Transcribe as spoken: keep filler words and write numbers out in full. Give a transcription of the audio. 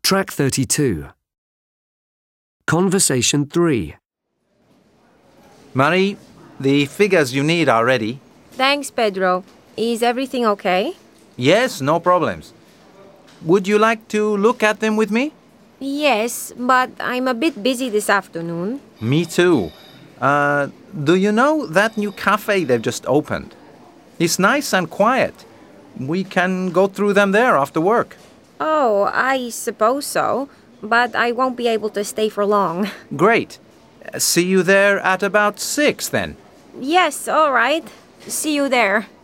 Track thirty-two. Conversation three. Marie, the figures you need are ready. Thanks, Pedro. Is everything okay? Yes, no problems. Would you like to look at them with me? Yes, but I'm a bit busy this afternoon. Me too. Uh, do you know that new cafe they've just opened? It's nice and quiet. We can go through them there after work. Oh, I suppose so, but I won't be able to stay for long. Great. See you there at about six then. Yes, all right. See you there.